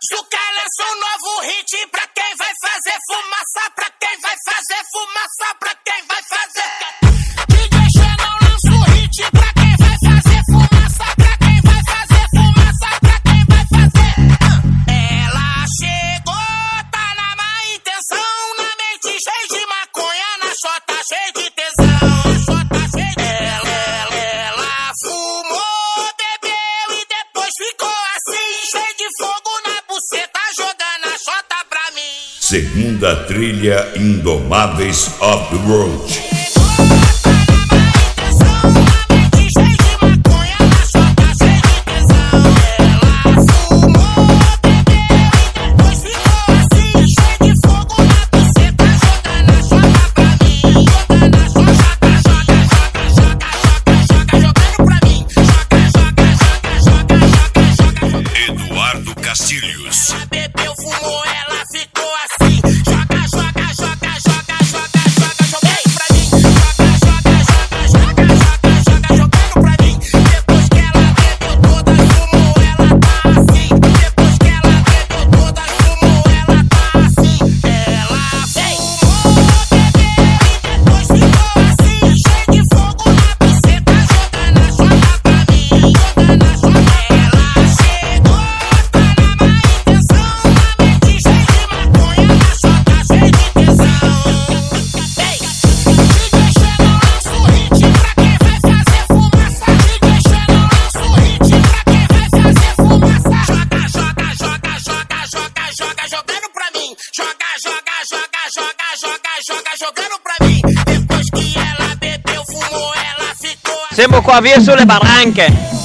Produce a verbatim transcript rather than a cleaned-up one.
Sucalência, um novo hit pra quem vai fazer fumaça, pra quem vai fazer fumaça, pra quem vai fazer. D J Xenon lança o hit pra quem vai fazer fumaça, pra quem vai fazer fumaça, pra quem vai fazer. Ela chegou, tá na má intenção, na mente cheia de maconha, na chota cheia de tesão, na chota cheia de ela, ela, ela fumou, bebeu e depois ficou assim, cheio de fogo na buceta, jogando a chota pra mim. Segunda trilha Indomáveis of the Road. Eduardo Castilhos. Ela bebeu, fumou, ela ficou assim. Joga, joga, joga, joga, joga, joga, joguei pra mim. Joga, joga, joga, joga, joga, joga, jogando pra mim. Depois que ela bebeu toda, fumou, ela tá assim. Depois que ela bebeu toda, fumou, ela tá assim. Ela fumou, bebeu e depois ficou assim, cheio de fogo na buceta, jogando a chota pra mim, jogando a chota. Ela chegou. Siamo qua via sulle barranche.